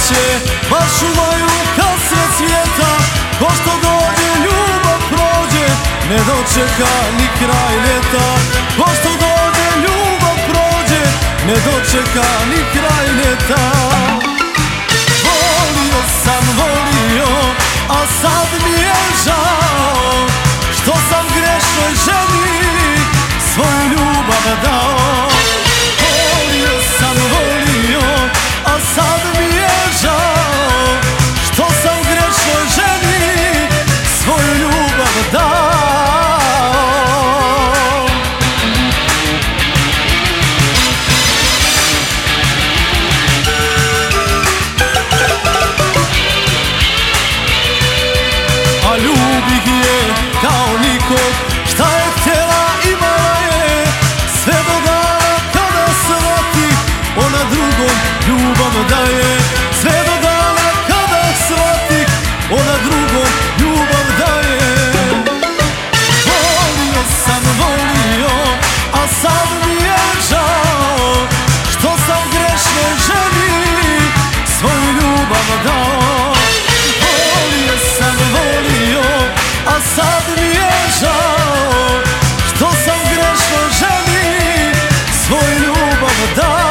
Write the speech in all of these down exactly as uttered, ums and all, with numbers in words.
sreće baš čuvaju kad se cvjeta. Ko što dođe ljubav prođe, ne dočeka ni kraj ljeta. Ko što dođe ljubav prođe, ne dočeka ni kraj ljeta. Volio sam, volio, a sad mi je žao što sam grešnoj ženi svoju ljubav dao. Volio sam, volio, a sad mi je žao što sam grešnoj ženi svoju ljubav dao. A ljubih je kao nikog, šta je htjela imala je, sve do dana kada shvati ona drugom ljubav daje. Sve do dana kada shvati ona drugom ljubav daje. Volio sam, volio, a sad mi je žao što sam grešnoj ženi svoju ljubav dao. Volio sam, volio, a sad mi je žao što sam grešnoj ženi svoju ljubav dao.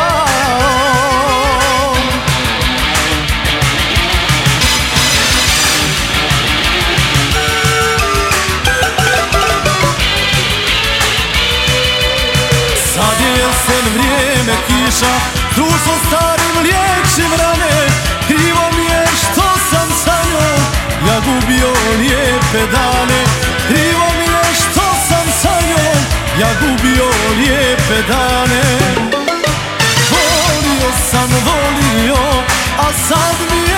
Sad je jesen, vrijeme kiša, društvo starim liječim rane. Krivo mi je što sam sa njom ja gubio lijepe dane. Krivo mi je što sam sa njom ja gubio lijepe dane. Volio sam, volio, a sad mi je